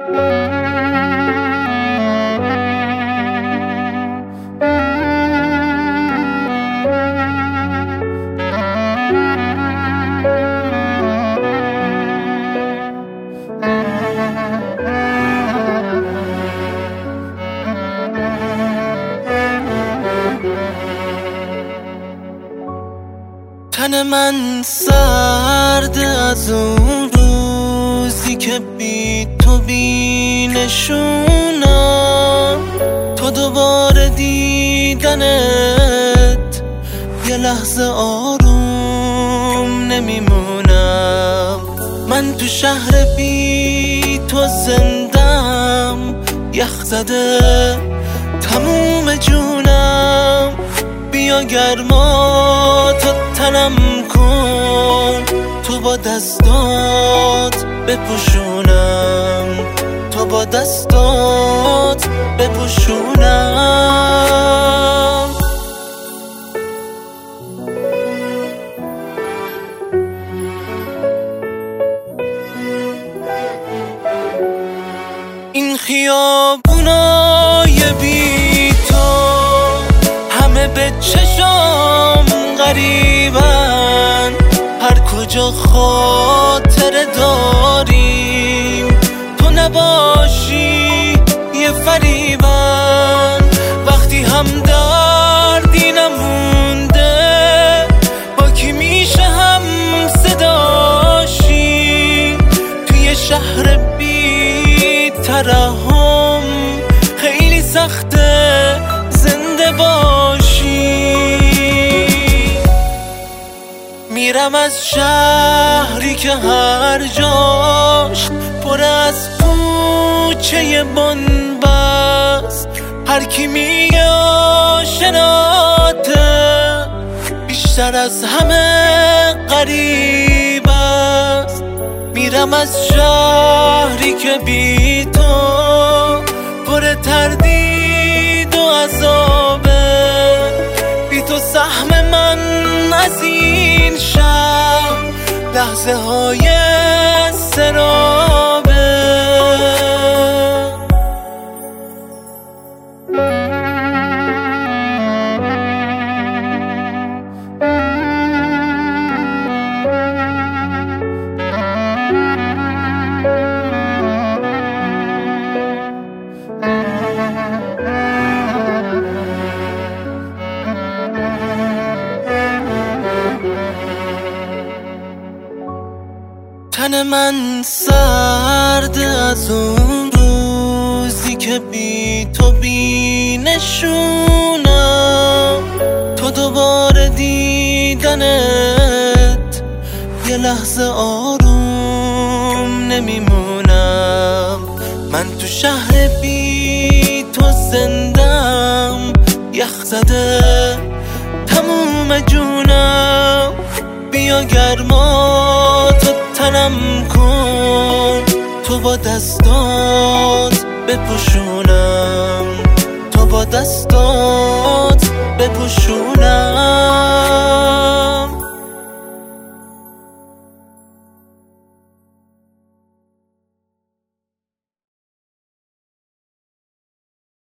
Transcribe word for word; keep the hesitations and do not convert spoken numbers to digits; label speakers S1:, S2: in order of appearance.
S1: تن من سرد از اون روزی که بی تو بی نشونم، تو دوباره دیدنت یه لحظه آروم نمیمونم. من تو شهر بی تو زندم، یخ زده تموم جونم. بیا گرما تو تنم کن، تو با دستات بپوشونم، تو با دستات بپوشونم. این خیابونای بی تو همه به چشم غریبن، هر کجا خاطره داریم تو نباشی یه فریبن. وقتی هم دردی نمونده با کی میشه هم صداشی، توی شهر بی ترحم خیلی سخته زنده باشی. میرم از شهری که هر جاش پر از کوچه بن‌بست، هر کی میگه آشناته بیشتر از همه غریب است. میرم از شهری که بی تو پر تردید و عذابه، بی تو سهم من از این شهر لحظه های سرابه. تن من سرد از اون روزی که بی تو بی نشونم، تو دوباره دیدنت یه لحظه آروم نمیمونم. من تو شهر بی تو زندم، یخ زده تموم جونم. بیا گرما تو تنم کن، تو با دستات بپوشونم، تو با دستات بپوشونم.